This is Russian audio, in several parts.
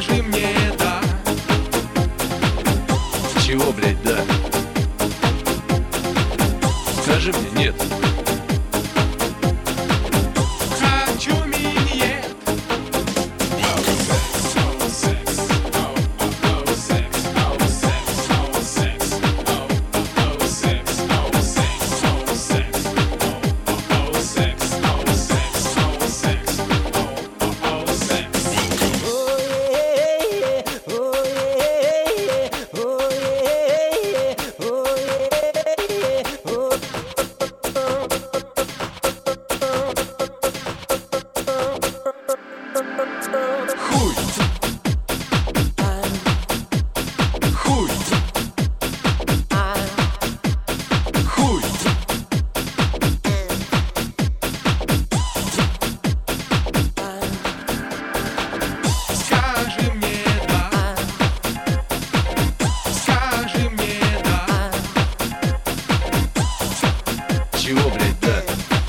Скажи мне да. Чего, блядь, да? Скажи мне нет. Хочу миньет. Хуй. Хуй. Хуй. Скажи мне да. Скажи мне да. Чего, блядь, да?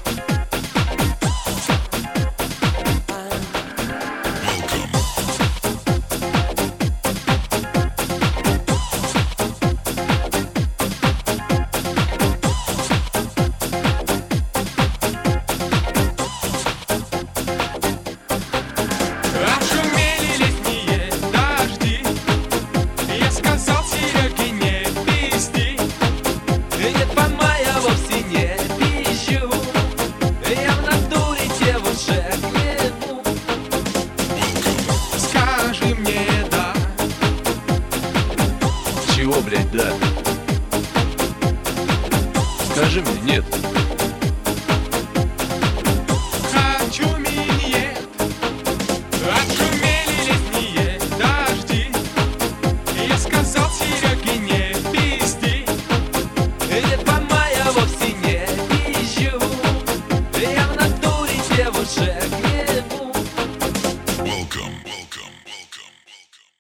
Отшумели летние дожди. Я сказал Сереге не пизди. Нет, поймай, я вовсе не пищу. Я в натуре девушек ебу. Скажи мне да. Чего, блядь, да? Скажи мне нет. Хочу миньет. Отшумели летние дожди. Я сказал Сереге